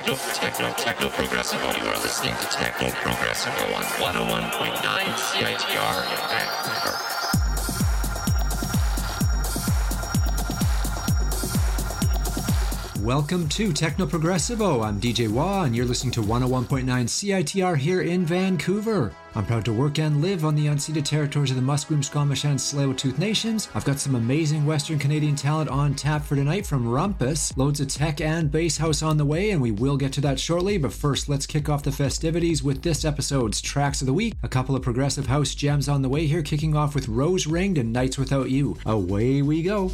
Techno Progressivo. You are listening to Techno Progressivo on 101.9 CITR in Vancouver. Welcome to Techno Progressivo. I'm DJ Wah, and you're listening to 101.9 CITR here in Vancouver. I'm proud to work and live on the unceded territories of the Musqueam, Squamish, and Tsleil-Waututh nations. I've got some amazing Western Canadian talent on tap for tonight from Rumpus. Loads of tech and bass house on the way, and we will get to that shortly. But first, let's kick off the festivities with this episode's Tracks of the Week. A couple of progressive house gems on the way here, kicking off with Rose Ringed and Nights Without You. Away we go.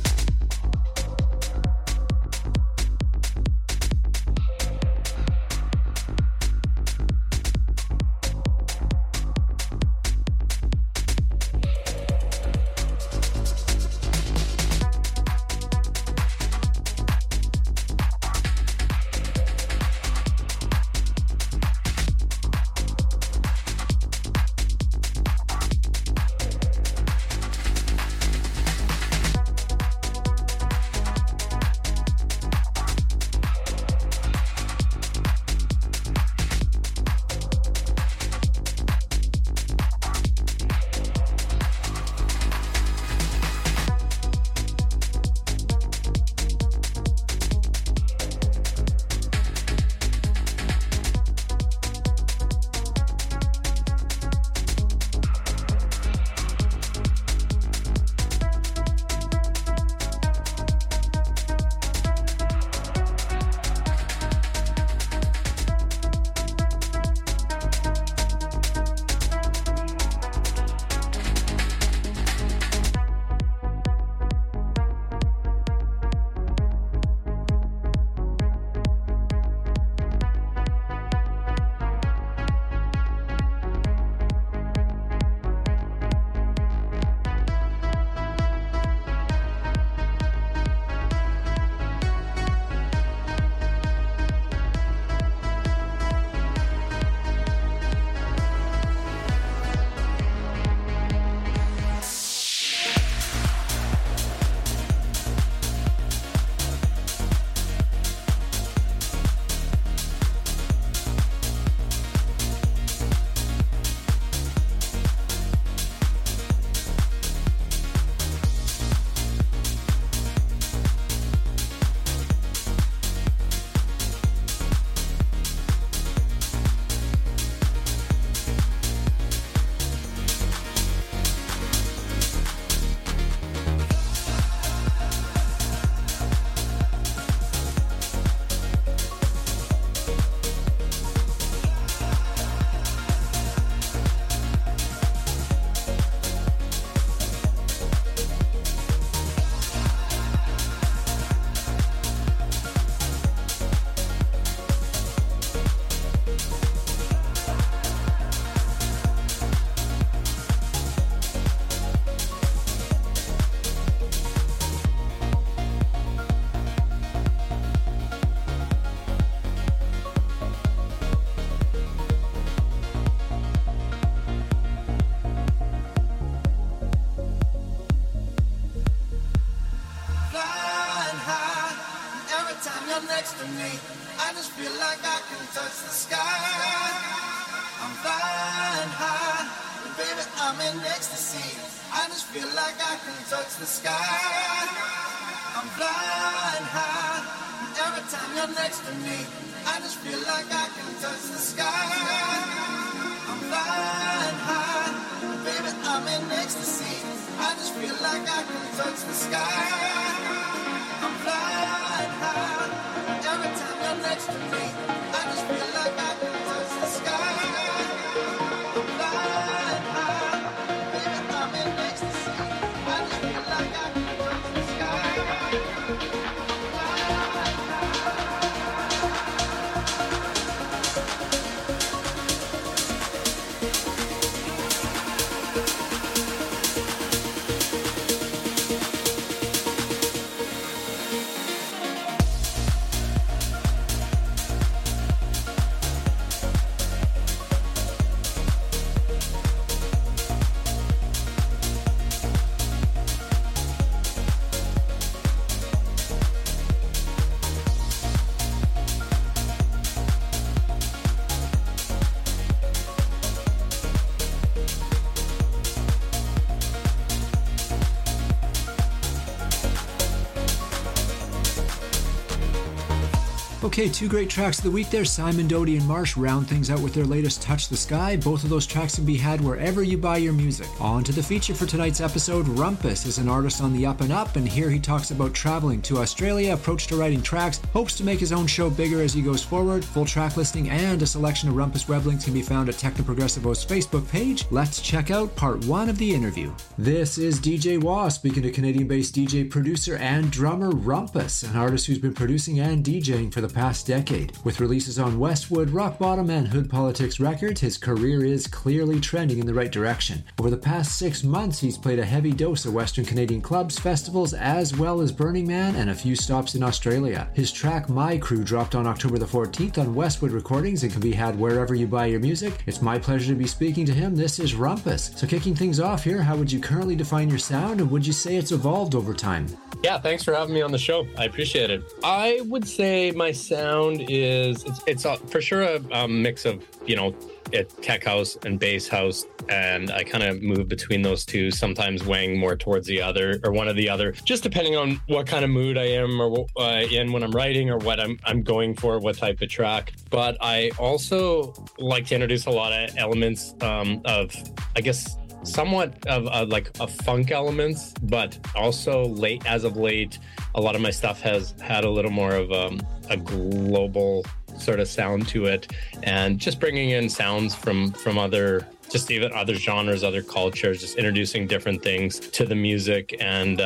Okay, two great tracks of the week there. Simon Doty and Marsh round things out with their latest Touch the Sky. Both of those tracks can be had wherever you buy your music. On to the feature for tonight's episode. Rumpus is an artist on the up and up, and here he talks about traveling to Australia, approach to writing tracks, hopes to make his own show bigger as he goes forward. Full track listing and a selection of Rumpus web links can be found at Technoprogressivo's Facebook page. Let's check out part 1 of the interview. This is DJ Wah speaking to Canadian-based DJ, producer, and drummer Rumpus, an artist who's been producing and DJing for the past decade. With releases on Westwood, Rock Bottom, and Hood Politics Records, his career is clearly trending in the right direction. Over the past 6 months, he's played a heavy dose of Western Canadian clubs, festivals, as well as Burning Man, and a few stops in Australia. His track My Crew dropped on October the 14th on Westwood Recordings and can be had wherever you buy your music. It's my pleasure to be speaking to him. This is Rumpus. So kicking things off here, how would you currently define your sound, and would you say it's evolved over time? Yeah, thanks for having me on the show. I appreciate it. I would say my sound is, it's for sure a mix of, tech house and bass house, and I kind of move between those two, sometimes weighing more towards the other or one or the other, just depending on what kind of mood I am or in when I'm writing or what I'm going for, what type of track. But I also like to introduce a lot of elements of, I guess, somewhat of like a funk elements, but also as of late, a lot of my stuff has had a little more of a global sort of sound to it, and just bringing in sounds from other, just even other genres, other cultures, just introducing different things to the music. And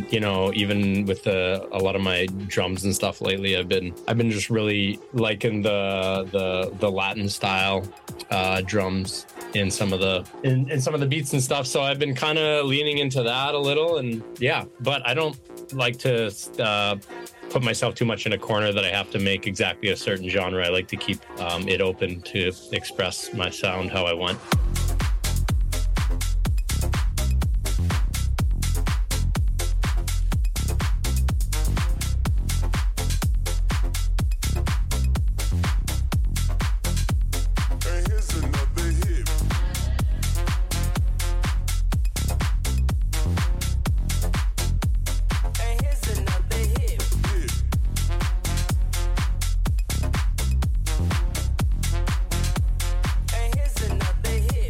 even with a lot of my drums and stuff lately, I've been just really liking the Latin style drums in some of the beats and stuff. So I've been kind of leaning into that a little, and yeah, but I don't like to put myself too much in a corner that I have to make exactly a certain genre. I like to keep it open to express my sound how I want. Here's another hit.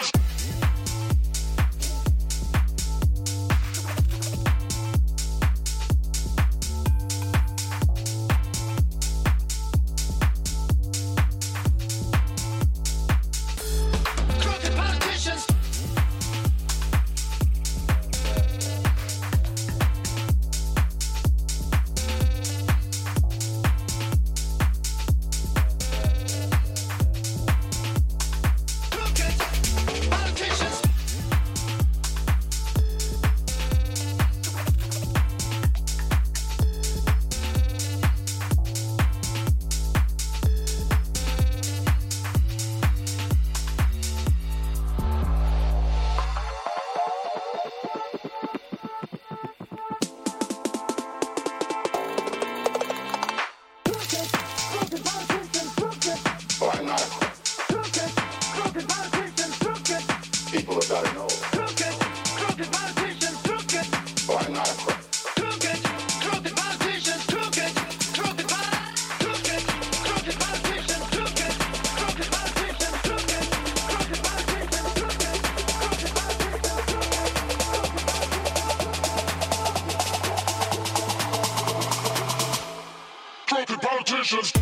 politicians.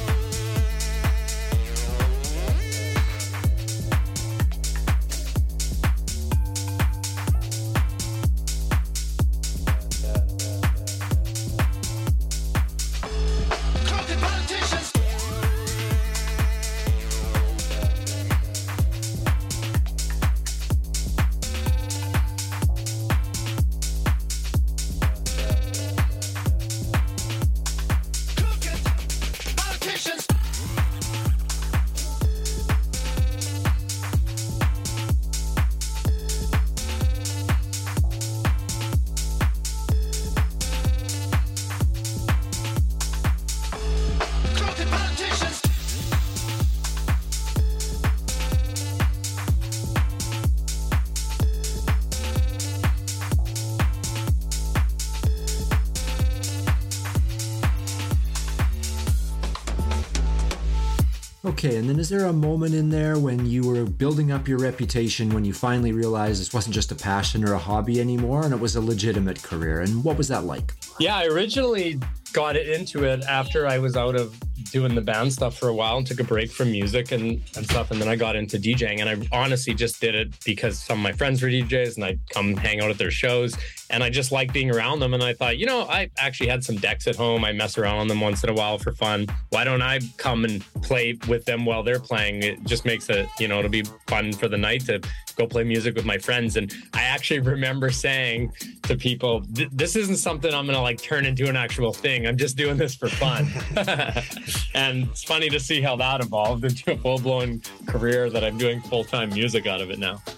Okay, and then is there a moment in there when you were building up your reputation when you finally realized this wasn't just a passion or a hobby anymore and it was a legitimate career? And what was that like? Yeah, I originally got into it after I was out of doing the band stuff for a while and took a break from music and stuff. And then I got into DJing, and I honestly just did it because some of my friends were DJs and I'd come hang out at their shows and I just liked being around them. And I thought, I actually had some decks at home. I mess around on them once in a while for fun. Why don't I come and play with them while they're playing? It just makes it, it'll be fun for the night to go play music with my friends. And I actually remember saying to people, this isn't something I'm going to turn into an actual thing. I'm just doing this for fun. And it's funny to see how that evolved into a full-blown career that I'm doing full-time music out of it now.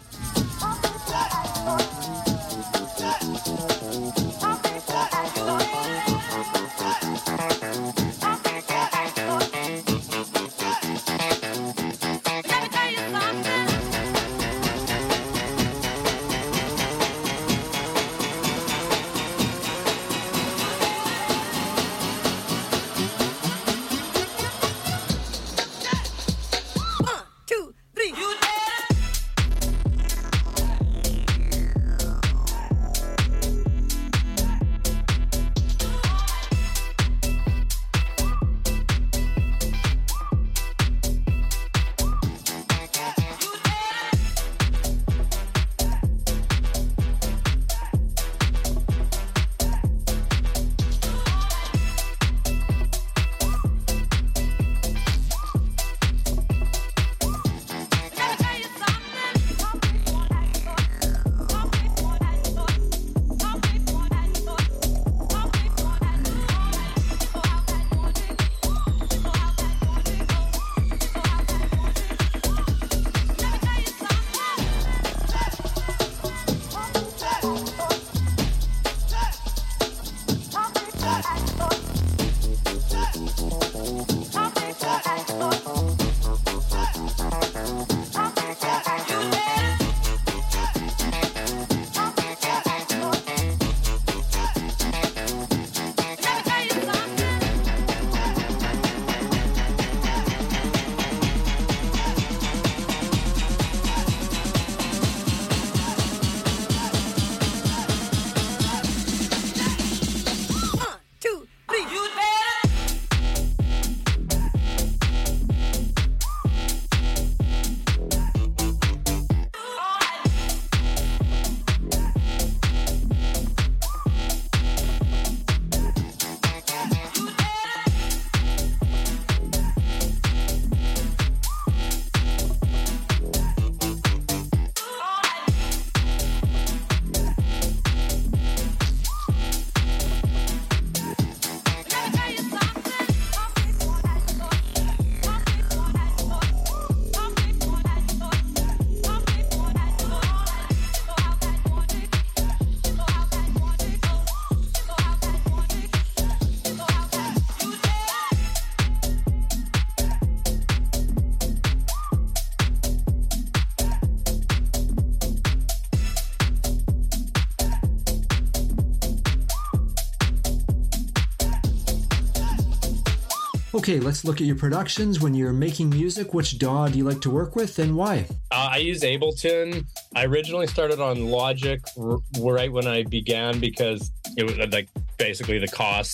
Okay, let's look at your productions. When you're making music, which DAW do you like to work with and why? I use Ableton. I originally started on Logic right when I began because it was basically the cost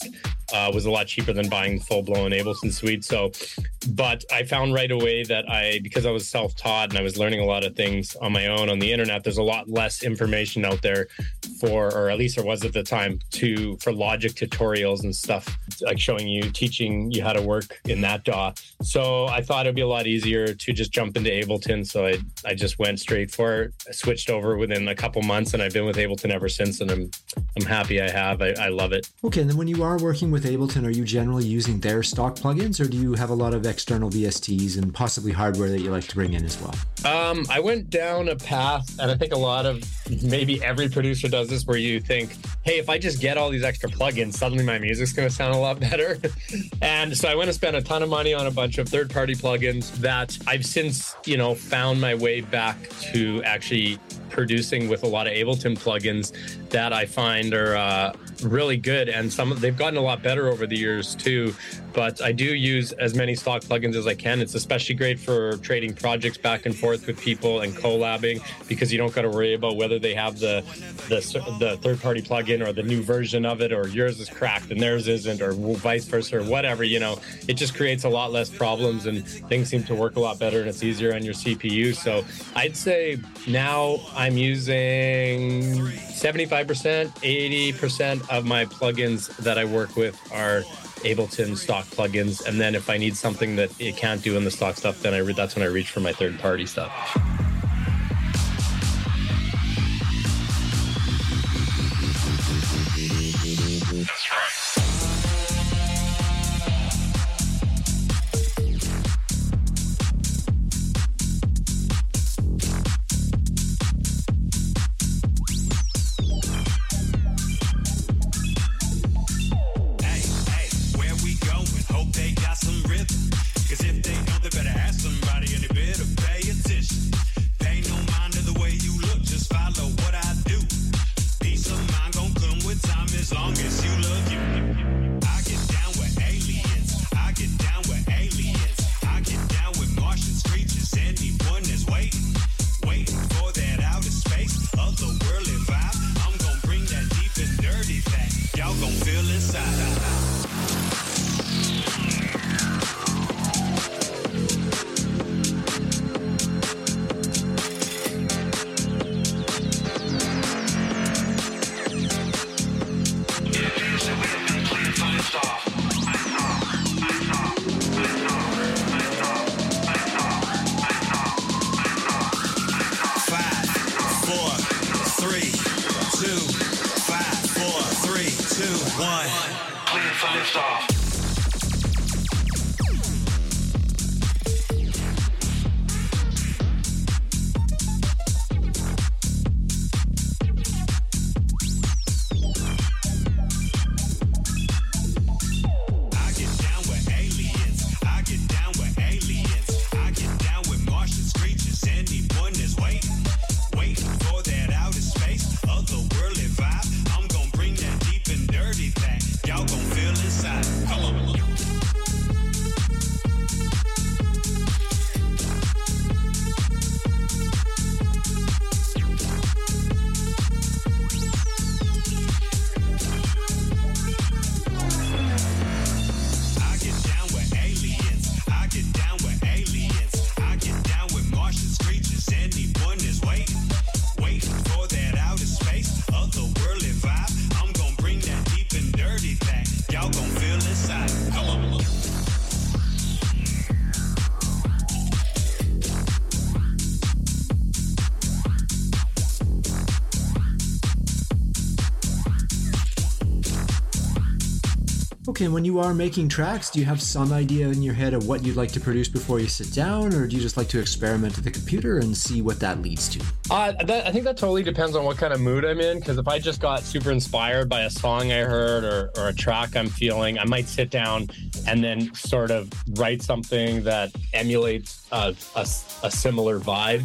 was a lot cheaper than buying full-blown Ableton suite. So, but I found right away that because I was self-taught and I was learning a lot of things on my own on the internet, there's a lot less information out there or at least there was at the time, for Logic tutorials and stuff, like teaching you how to work in that DAW. So I thought it'd be a lot easier to just jump into Ableton. So I just went straight for it. I switched over within a couple months, and I've been with Ableton ever since, and I'm happy I have. I love it. Okay, and then when you are working with Ableton, are you generally using their stock plugins, or do you have a lot of external VSTs and possibly hardware that you like to bring in as well? I went down a path, and I think a lot of, maybe every producer does this, where you think, hey, if I just get all these extra plugins, suddenly my music's going to sound a lot better. And so I went and spent a ton of money on a bunch of third-party plugins that I've since, found my way back to actually producing with a lot of Ableton plugins that I find are really good, and they've gotten a lot better over the years too. But I do use as many stock plugins as I can. It's especially great for trading projects back and forth with people and collabing, because you don't got to worry about whether they have the third-party plugin or the new version of it, or yours is cracked and theirs isn't, or vice versa, or whatever. It just creates a lot less problems, and things seem to work a lot better, and it's easier on your CPU. So I'd say now I'm using 75%, 80% of my plugins that I work with are Ableton stock plugins. And then if I need something that it can't do in the stock stuff, then that's when I reach for my third-party stuff. That's right. Okay, when you are making tracks, do you have some idea in your head of what you'd like to produce before you sit down, or do you just like to experiment with the computer and see what that leads to? I think that totally depends on what kind of mood I'm in, because if I just got super inspired by a song I heard or a track I'm feeling, I might sit down and then sort of write something that emulates a similar vibe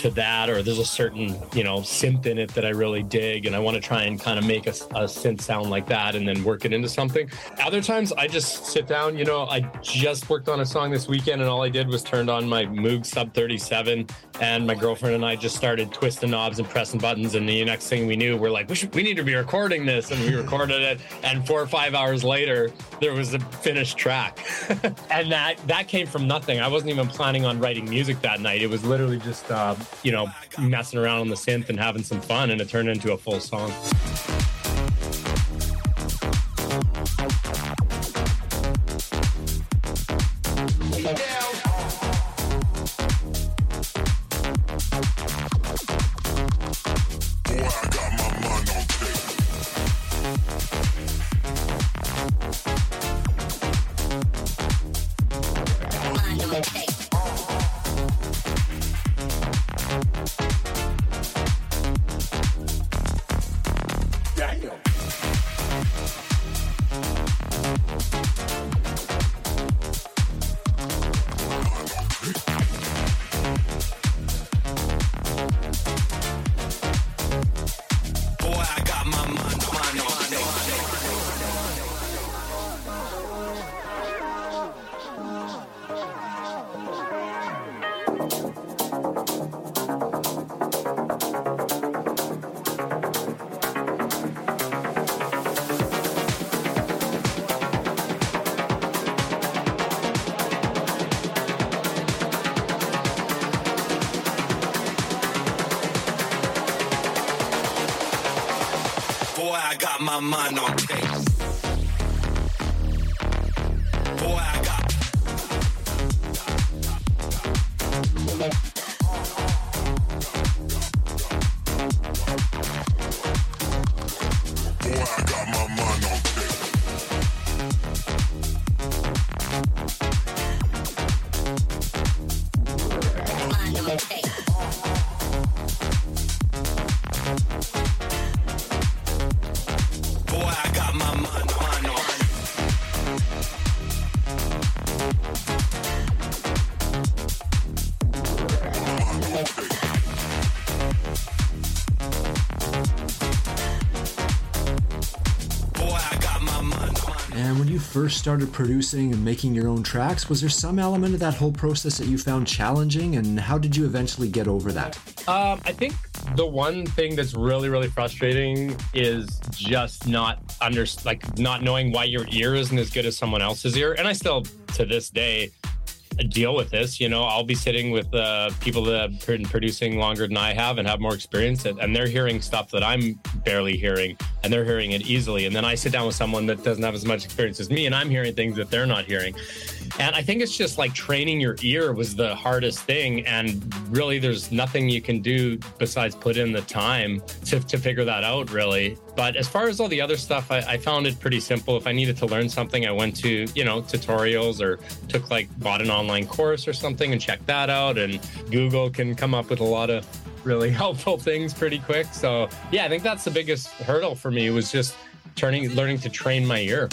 to that, or there's a certain, synth in it that I really dig, and I want to try and kind of make a synth sound like that and then work it into something. Other times I just sit down, I just worked on a song this weekend, and all I did was turned on my Moog Sub 37, and my girlfriend and I just started twisting knobs and pressing buttons, and the next thing we knew, we're like, we need to be recording this, and we recorded it, and 4 or 5 hours later, there was a finished track. And that came from nothing. I wasn't even planning on writing music that night. It was literally just, messing around on the synth and having some fun, and it turned into a full song. I got my mind on case. Boy, I got. Boy, I got my mind on case. Mind on case. First started producing and making your own tracks, was there some element of that whole process that you found challenging, and how did you eventually get over that? I think the one thing that's really, really frustrating is just not knowing why your ear isn't as good as someone else's ear. And I still, to this day, deal with this. I'll be sitting with people that have been producing longer than I have and have more experience, and they're hearing stuff that I'm barely hearing, and they're hearing it easily. And then I sit down with someone that doesn't have as much experience as me, and I'm hearing things that they're not hearing. And I think it's just like training your ear was the hardest thing. And really, there's nothing you can do besides put in the time to figure that out, really. But as far as all the other stuff, I found it pretty simple. If I needed to learn something, I went to, tutorials, or bought an online course or something and checked that out. And Google can come up with a lot of really helpful things pretty quick. So yeah, I think that's the biggest hurdle for me, was just learning to train my ear.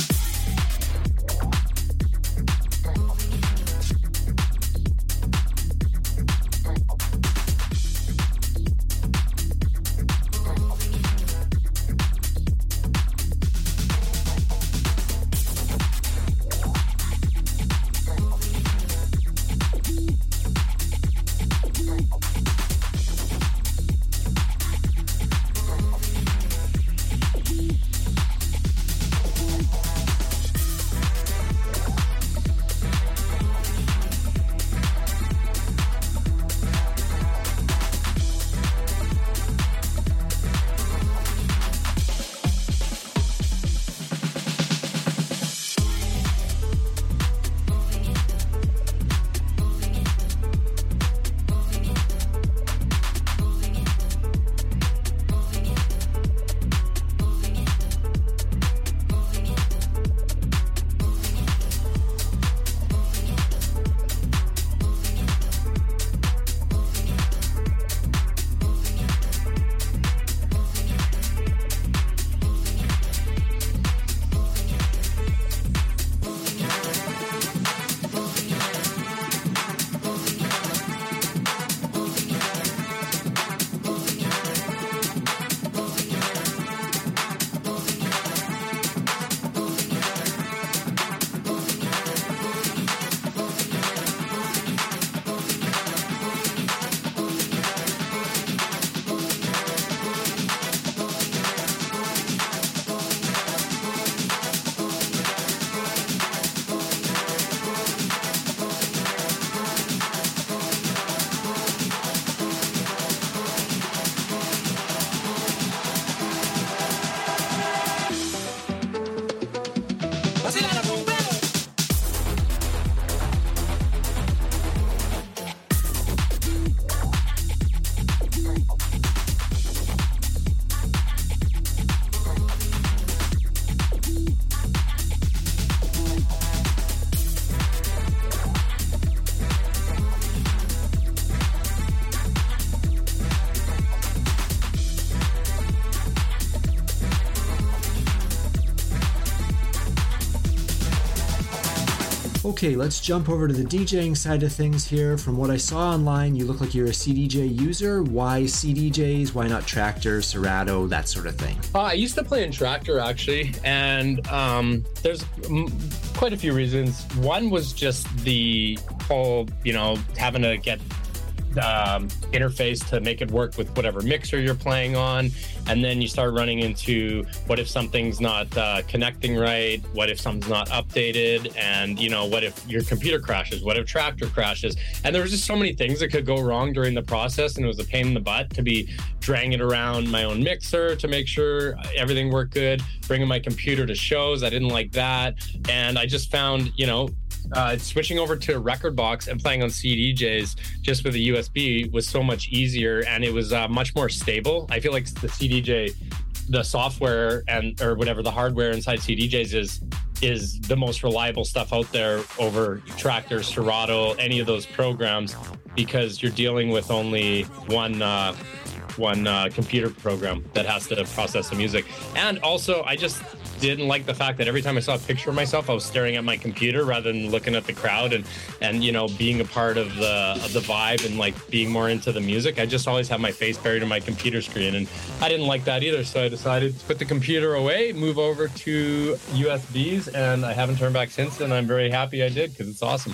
Okay, let's jump over to the DJing side of things here. From what I saw online, you look like you're a CDJ user. Why CDJs? Why not Traktor, Serato, that sort of thing? I used to play in Traktor, actually, and there's quite a few reasons. One was just the whole, having to get interface to make it work with whatever mixer you're playing on, and then you start running into what if something's not connecting right, what if something's not updated, and what if your computer crashes, what if Traktor crashes, and there was just so many things that could go wrong during the process, and it was a pain in the butt to be dragging it around my own mixer to make sure everything worked good, bringing my computer to shows. I didn't like that, and I just found switching over to Rekordbox and playing on CDJs just with a USB was so much easier, and it was much more stable. I feel like the CDJ, the software or whatever, the hardware inside CDJs is the most reliable stuff out there over Traktor, Serato, any of those programs, because you're dealing with only one computer program that has to process the music. And also, I just didn't like the fact that every time I saw a picture of myself, I was staring at my computer rather than looking at the crowd and being a part of the vibe and like being more into the music. I just always have my face buried in my computer screen, and I didn't like that either. So I decided to put the computer away, move over to USBs, and I haven't turned back since. And I'm very happy I did, because it's awesome.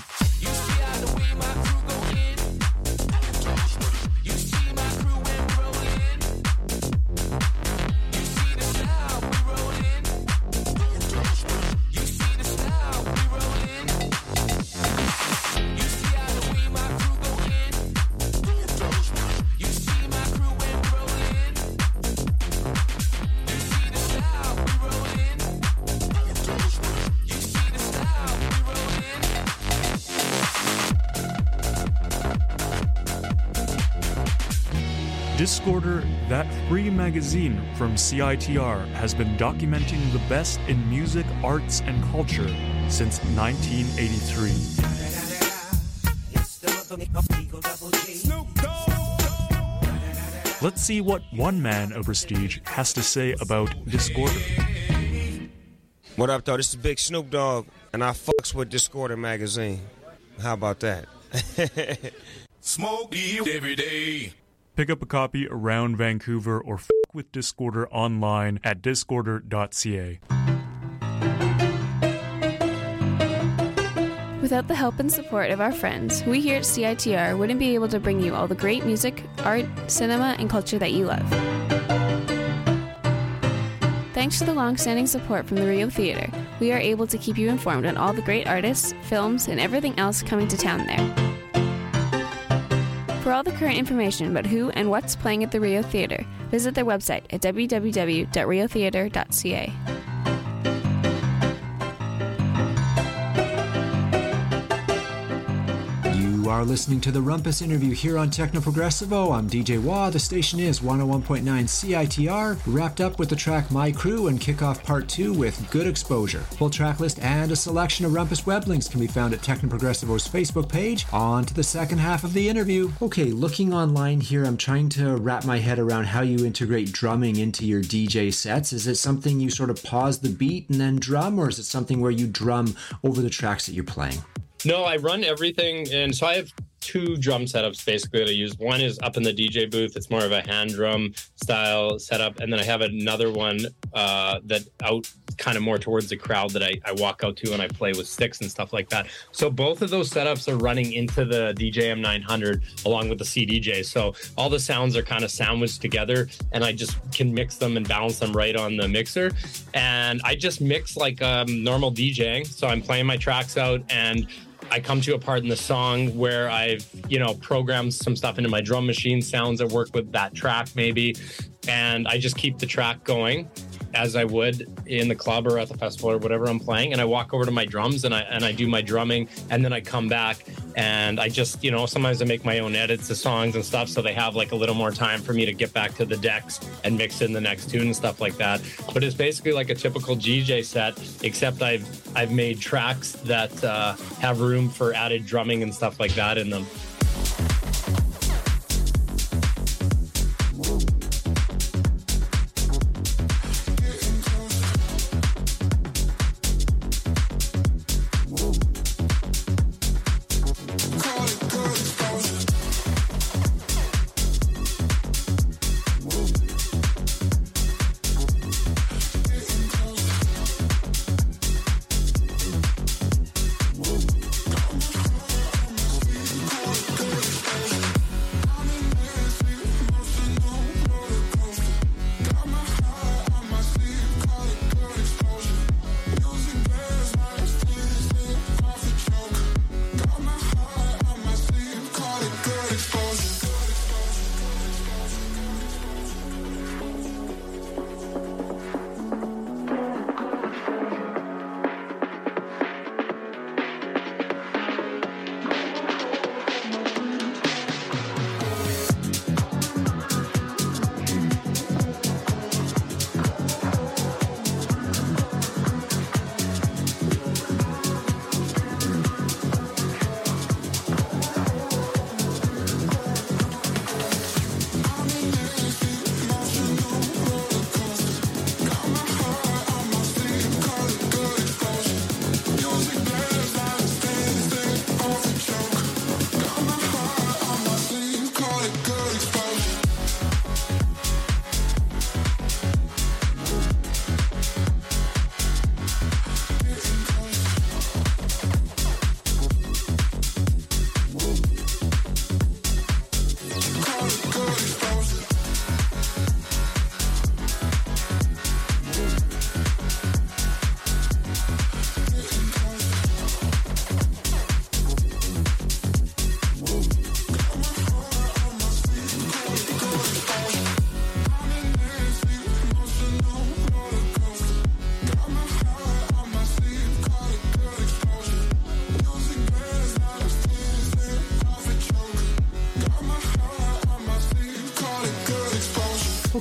Discorder, that free magazine from CITR, has been documenting the best in music, arts, and culture since 1983. Let's see what one man of prestige has to say about Discorder. What up, though? This is Big Snoop Dogg, and I fucks with Discorder magazine. How about that? Smoke weed every day. Pick up a copy around Vancouver or f*** with Discorder online at discorder.ca. Without the help and support of our friends, we here at CITR wouldn't be able to bring you all the great music, art, cinema, and culture that you love. Thanks to the long-standing support from the Rio Theatre, we are able to keep you informed on all the great artists, films, and everything else coming to town there. For all the current information about who and what's playing at the Rio Theatre, visit their website at www.riotheatre.ca. You are listening to the Rumpus interview here on Techno Progressivo. I'm DJ Wah. The station is 101.9 CITR. Wrapped up with the track My Crew and kick off part 2 with Good Exposure. Full track list and a selection of Rumpus web links can be found at Techno Progressivo's Facebook page. On to the second half of the interview. Okay, looking online here, I'm trying to wrap my head around how you integrate drumming into your DJ sets. Is it something you sort of pause the beat and then drum, or is it something where you drum over the tracks that you're playing? No, I run everything, and so I have two drum setups basically that I use. One is up in the DJ booth. It's more of a hand drum style setup, and then I have another one that out kind of more towards the crowd that I walk out to and I play with sticks and stuff like that. So both of those setups are running into the DJM 900 along with the CDJ. So all the sounds are kind of sandwiched together, and I just can mix them and balance them right on the mixer. And I just mix like normal DJing. So I'm playing my tracks out, and I come to a part in the song where I've, programmed some stuff into my drum machine, sounds that work with that track maybe, and I just keep the track going as I would in the club or at the festival or whatever I'm playing, and I walk over to my drums and I do my drumming, and then I come back and I just, sometimes I make my own edits to songs and stuff, so they have like a little more time for me to get back to the decks and mix in the next tune and stuff like that. But it's basically like a typical DJ set, except I've made tracks that have room for added drumming and stuff like that in them.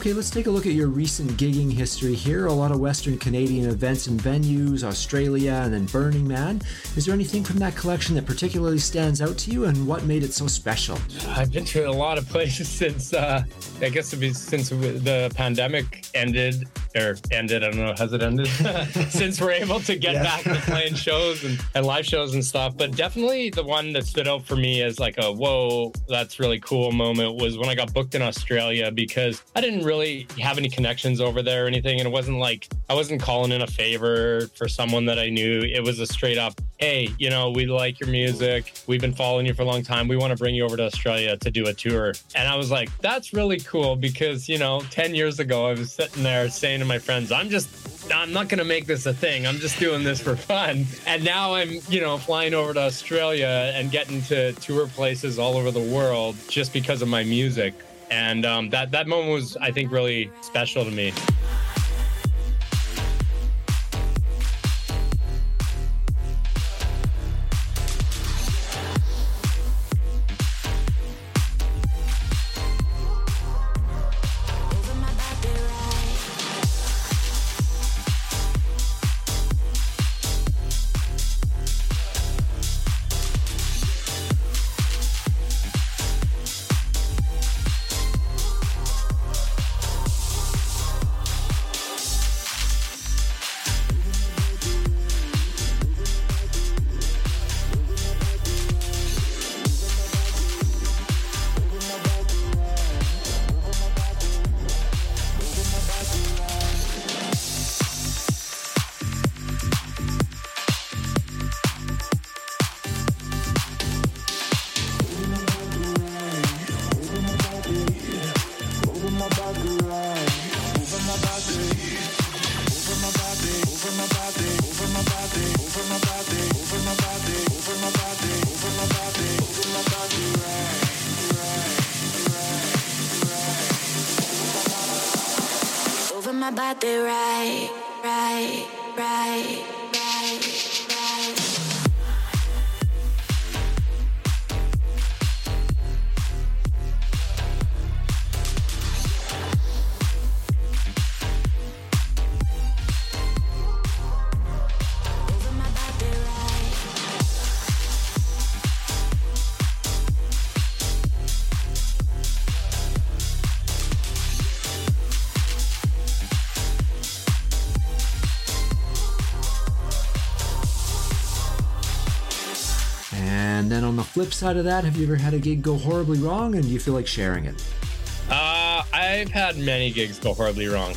Okay, let's take a look at your recent gigging history here. A lot of Western Canadian events and venues, Australia, and then Burning Man. Is there anything from that collection that particularly stands out to you, and what made it so special? I've been to a lot of places since, I guess since the pandemic ended, I don't know, has it ended? Since we're able to get back to playing shows and live shows and stuff. But definitely the one that stood out for me as like a, whoa, that's really cool moment was when I got booked in Australia, because I didn't really have any connections over there or anything. And it wasn't like, I wasn't calling in a favor for someone that I knew. It was a straight up, hey, you know, we like your music. We've been following you for a long time. We want to bring you over to Australia to do a tour. And I was like, that's really cool, because, you know, 10 years ago, I was sitting there saying to my friends, I'm not going to make this a thing. I'm just doing this for fun. And now I'm, you know, flying over to Australia and getting to tour places all over the world just because of my music. And that moment was, I think, really special to me. And then on the flip side of that, have you ever had a gig go horribly wrong, and do you feel like sharing it? I've had many gigs go horribly wrong.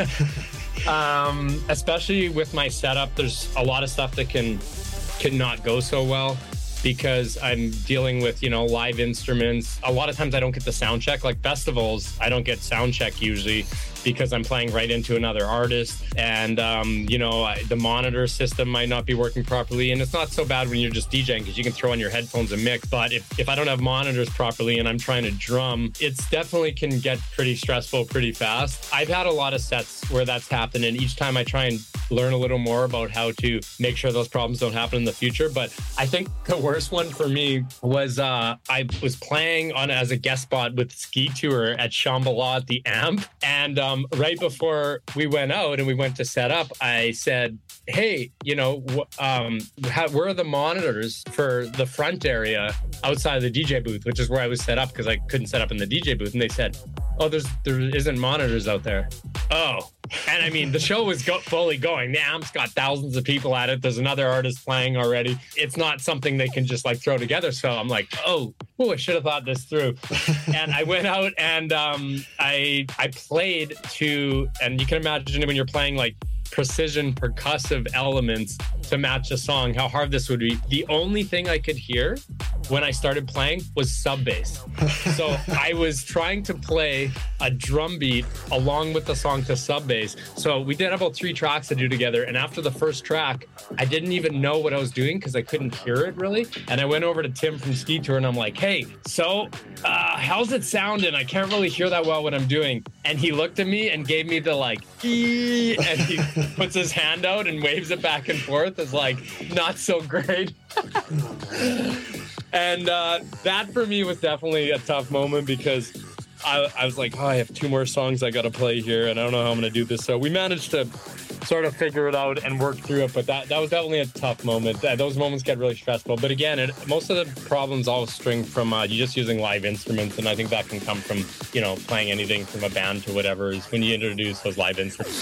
Especially with my setup, there's a lot of stuff that can not go so well because I'm dealing with, you know, live instruments. A lot of times I don't get the sound check. Like festivals, I don't get sound check usually because I'm playing right into another artist. And, you know, the monitor system might not be working properly. And it's not so bad when you're just DJing because you can throw on your headphones and mix. But if I don't have monitors properly and I'm trying to drum, it's definitely can get pretty stressful pretty fast. I've had a lot of sets where that's happened. And each time I try and learn a little more about how to make sure those problems don't happen in the future. But I think the worst one for me was I was playing on as a guest spot with Ski Tour at Shambhala at the Amp. And right before we went out and we went to set up, I said, hey, you know, where are the monitors for the front area outside of the DJ booth, which is where I was set up because I couldn't set up in the DJ booth. And they said, oh, there isn't monitors out there. Oh. And I mean, the show was fully going. The Amp's got thousands of people at it. There's another artist playing already. It's not something they can just like throw together. So I'm like, oh, I should have thought this through. And I went out and I played to, and you can imagine when you're playing like precision percussive elements to match a song, how hard this would be. The only thing I could hear when I started playing was sub bass. So I was trying to play a drum beat along with the song to sub bass. So we did about 3 tracks to do together. And after the first track, I didn't even know what I was doing because I couldn't hear it really. And I went over to Tim from Ski Tour and I'm like, hey, so how's it sounding? I can't really hear that well what I'm doing. And he looked at me and gave me the like, ee, and he puts his hand out and waves it back and forth. It's like, not so great. And that for me was definitely a tough moment because I was like, oh, I have 2 more songs I got to play here, and I don't know how I'm going to do this. So we managed to sort of figure it out and work through it. But that was definitely a tough moment. Those moments get really stressful. But again, most of the problems all string from you just using live instruments. And I think that can come from, playing anything from a band to whatever, is when you introduce those live instruments.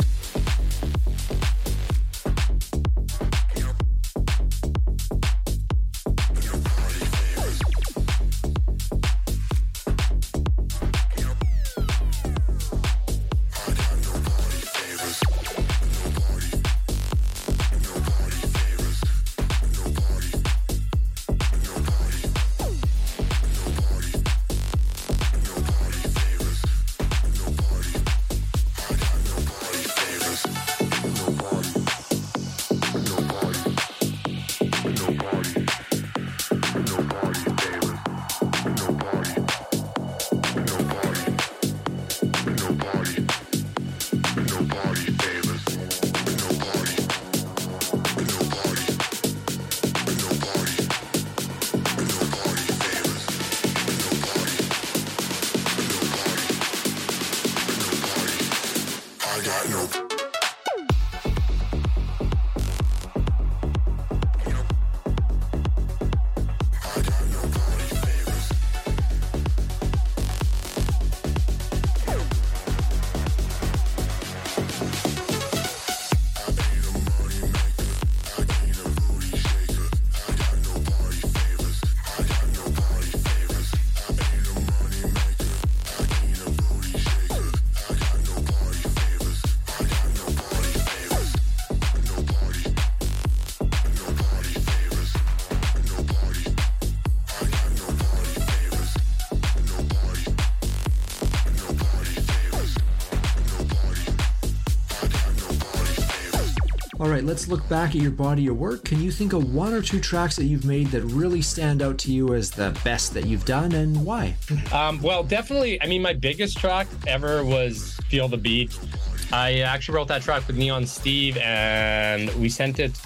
All right, let's look back at your body of work. Can you think of 1 or 2 tracks that you've made that really stand out to you as the best that you've done, and why? Well, definitely, my biggest track ever was Feel the Beat. I actually wrote that track with Neon Steve, and we sent it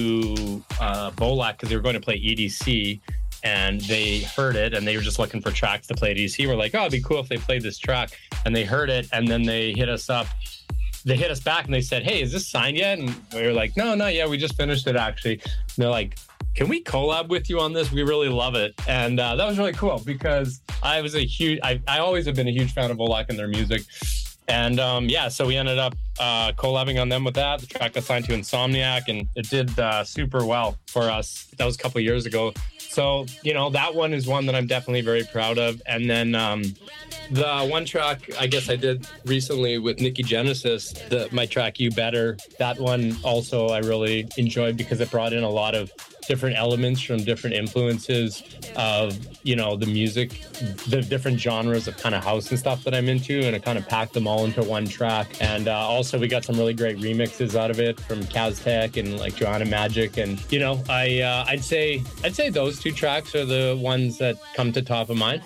to Bolak because they were going to play EDC, and they heard it, and they were just looking for tracks to play at EDC. We're like, oh, it'd be cool if they played this track, and they heard it, and then they hit us up. They hit us back and they said, hey, is this signed yet? And we were like, no, not yet. We just finished it, actually. And they're like, can we collab with you on this? We really love it. And that was really cool because I always have been a huge fan of Volak and their music. And so we ended up collabing on them with that. The track got signed to Insomniac, and it did super well for us. That was a couple of years ago. So, that one is one that I'm definitely very proud of. And then the one track I guess I did recently with Nikki Genesis, my track You Better, that one also I really enjoyed because it brought in a lot of different elements from different influences of, the music, the different genres of kind of house and stuff that I'm into, and it kind of packed them all into one track. And also we got some really great remixes out of it from Kaztech and like Joanna Magic. And, I'd say those 2 tracks are the ones that come to top of mind.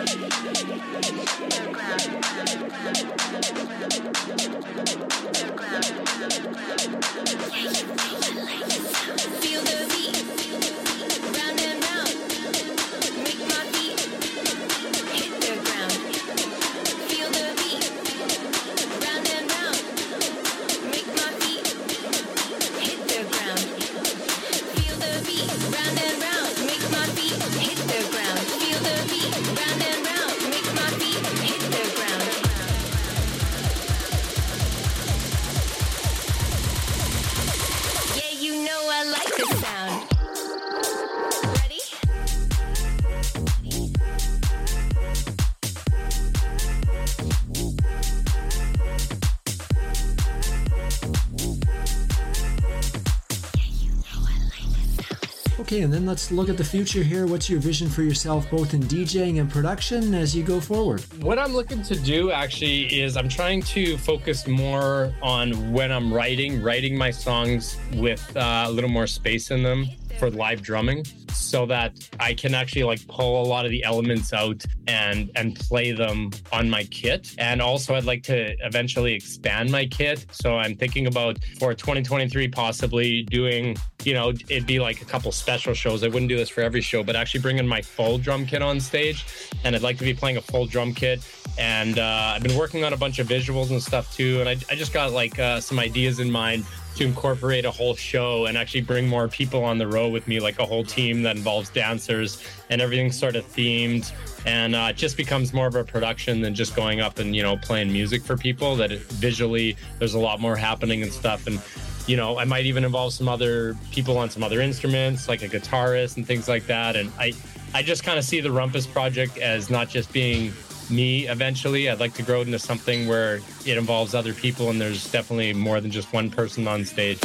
Okay, and then let's look at the future here. What's your vision for yourself, both in DJing and production, as you go forward? What I'm looking to do actually is I'm trying to focus more on when I'm writing my songs with a little more space in them for live drumming, so that I can actually like pull a lot of the elements out and play them on my kit. And also I'd like to eventually expand my kit. So I'm thinking about for 2023 possibly doing, you know, it'd be like a couple special shows. I wouldn't do this for every show, but actually bringing my full drum kit on stage. And I'd like to be playing a full drum kit. And I've been working on a bunch of visuals and stuff too. And I just got like some ideas in mind to incorporate a whole show and actually bring more people on the road with me, like a whole team that involves dancers, and everything's sort of themed, and it just becomes more of a production than just going up and, you know, playing music for people. That visually there's a lot more happening and stuff. And, you know, I might even involve some other people on some other instruments, like a guitarist and things like that. And I just kind of see the Rumpus project as not just being me eventually. I'd like to grow into something where it involves other people, and there's definitely more than just one person on stage.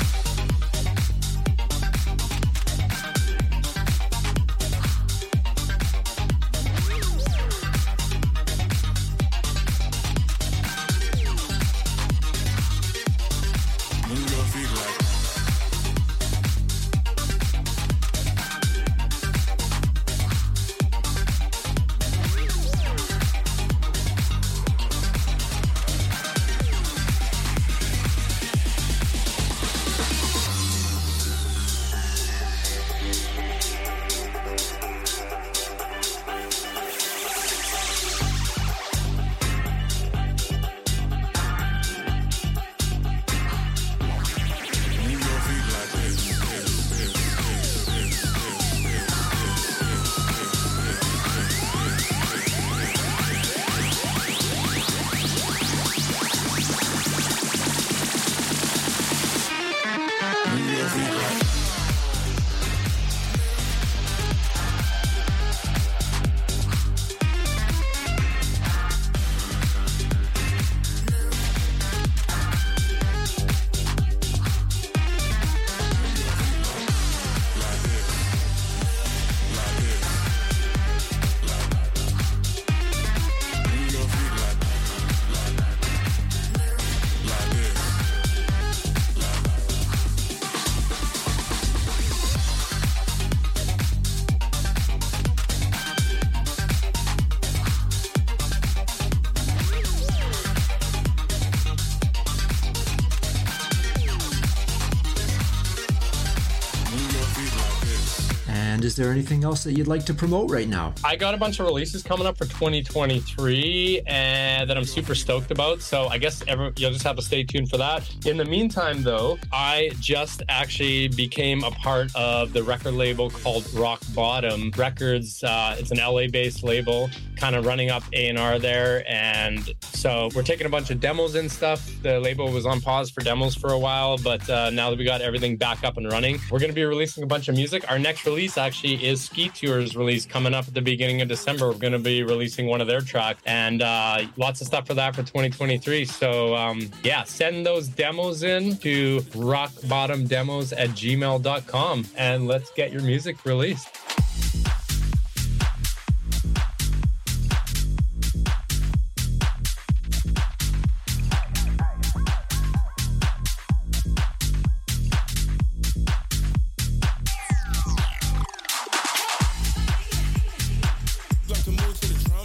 Is there anything else that you'd like to promote right now? I got a bunch of releases coming up for 2023 and that I'm super stoked about. So I guess you'll just have to stay tuned for that. In the meantime, though, I just actually became a part of the record label called Rock Bottom Records. It's an LA-based label, kind of running up A&R there. And so we're taking a bunch of demos and stuff. The label was on pause for demos for a while, but now that we got everything back up and running, we're going to be releasing a bunch of music. Our next release actually is Ski Tour's release coming up at the beginning of December. We're going to be releasing one of their tracks, and lots of stuff for that for 2023. So yeah, send those demos in to rockbottomdemos@gmail.com and let's get your music released. Got to move to the drum.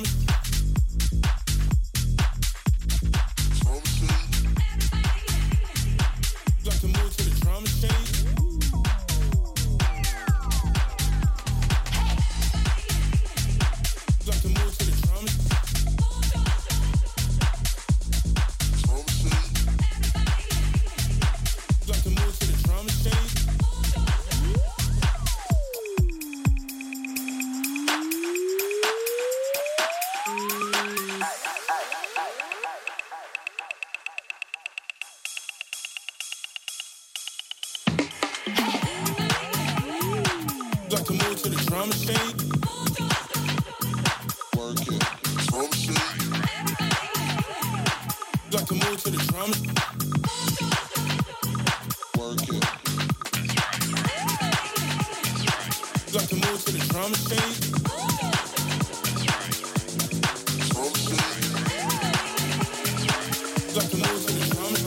machine. Work it. Drum machine. You like to move to the drum machine. Work it. You like to move to the drum machine. Drum machine. You like to move to the drum machine.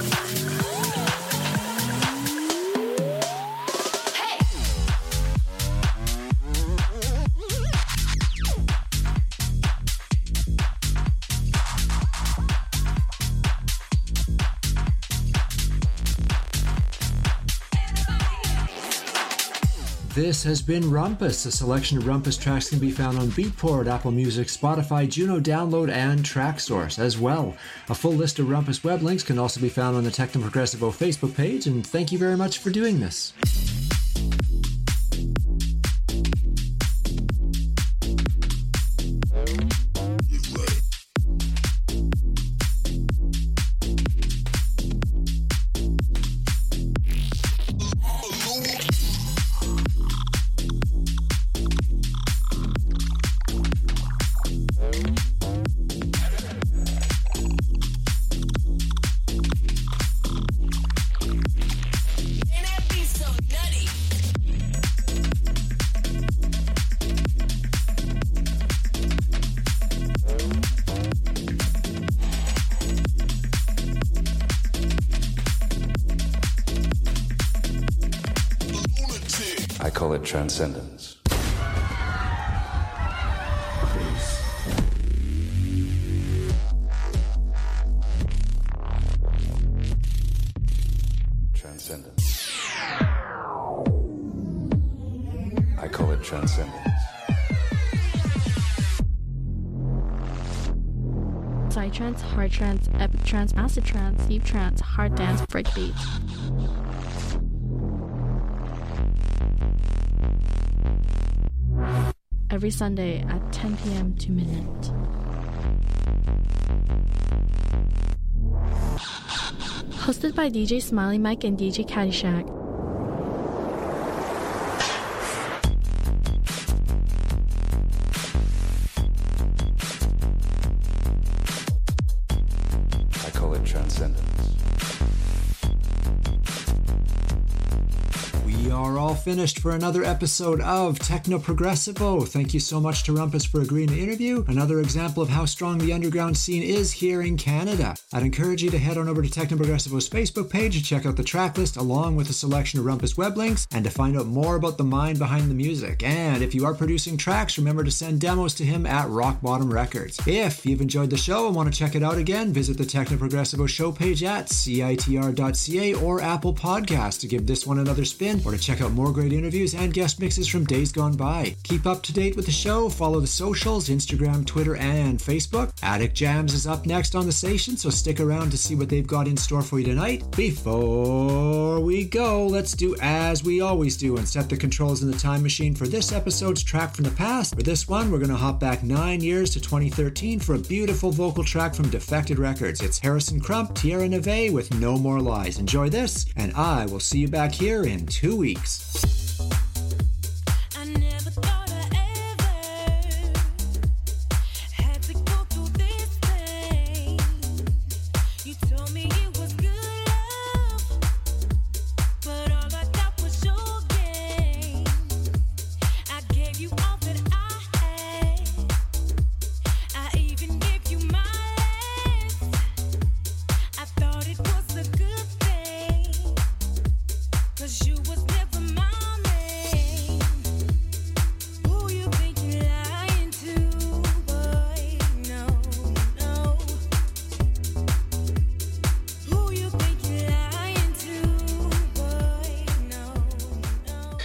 This has been Rumpus. A selection of Rumpus tracks can be found on Beatport, Apple Music, Spotify, Juno Download, and TrackSource as well. A full list of Rumpus web links can also be found on the Techno Progressivo Facebook page, and thank you very much for doing this. I call it transcendence. Transcendence. I call it transcendence. Psytrance, hard trance, epic trance, acid trance, deep trance, hard dance, breakbeat. Every Sunday at 10 p.m. to midnight. Hosted by DJ Smiley Mike and DJ Caddyshack. I call it transcendence. We are all finished for another episode of Techno Progressivo. Thank you so much to Rumpus for agreeing to interview. Another example of how strong the underground scene is here in Canada. I'd encourage you to head on over to Techno Progressivo's Facebook page to check out the track list along with a selection of Rumpus web links and to find out more about the mind behind the music. And if you are producing tracks, remember to send demos to him at Rock Bottom Records. If you've enjoyed the show and want to check it out again, visit the Techno Progressivo show page at citr.ca or Apple Podcasts to give this one another spin, or to check out more great interviews and guest mixes from days gone by. Keep up to date with the show, follow the socials, Instagram, Twitter, and Facebook. Attic Jams is up next on the station, so stick around to see what they've got in store for you tonight. Before we go, let's do as we always do and set the controls in the time machine for this episode's track from the past. For this one, we're going to hop back 9 years to 2013 for a beautiful vocal track from Defected Records. It's Harrison Crump, Tierra Neve with No More Lies. Enjoy this, and I will see you back here in 2 weeks.